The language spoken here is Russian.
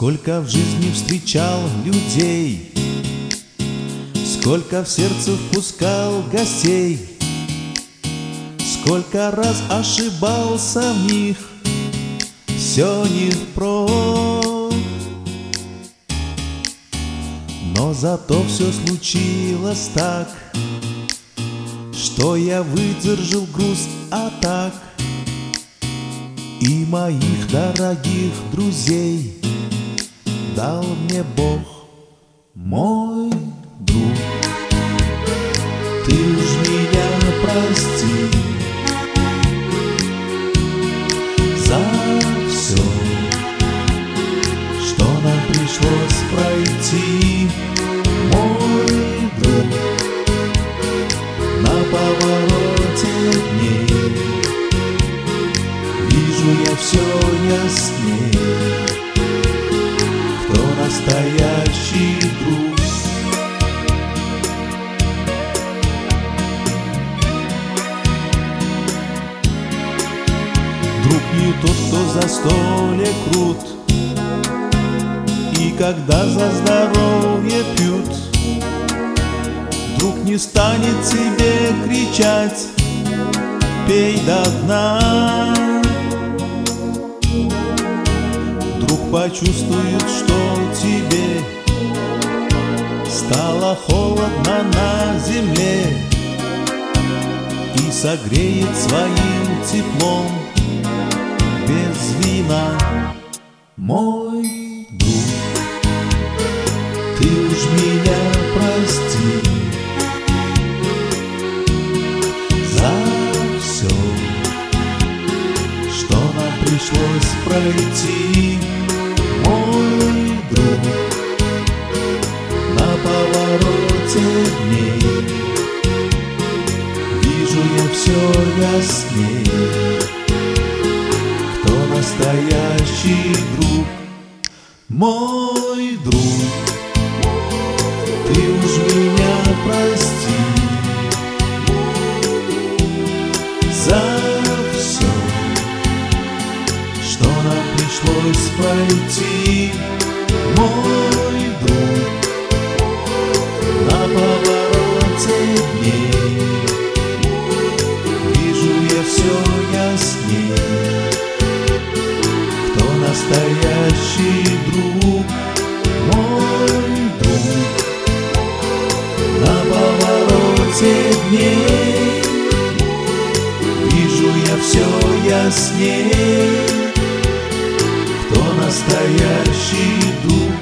Сколько в жизни встречал людей, сколько в сердце впускал гостей, сколько раз ошибался в них, все не впрок. Но зато все случилось так, что я выдержал груз атак, и моих дорогих друзей дал мне Бог, мой друг. Ты уж меня прости за все, что нам пришлось пройти, мой друг. На повороте дней вижу я все яснее, кто настоящий друг. Друг не тот, кто за столе крут, и когда за здоровье пьют. Друг не станет тебе кричать: пей до дна. Друг почувствует, что тебе стало холодно на земле, и согреет своим теплом без вина, мой друг. Ты уж меня прости за все, что нам пришлось пройти, мой друг. На повороте дней вижу я все яснее, кто настоящий друг, мой друг. Ты уж меня прости за все, что нам пришлось пройти, мой друг. На повороте дней вижу я все яснее, кто настоящий друг, мой друг. На повороте дней вижу я все яснее, кто настоящий друг.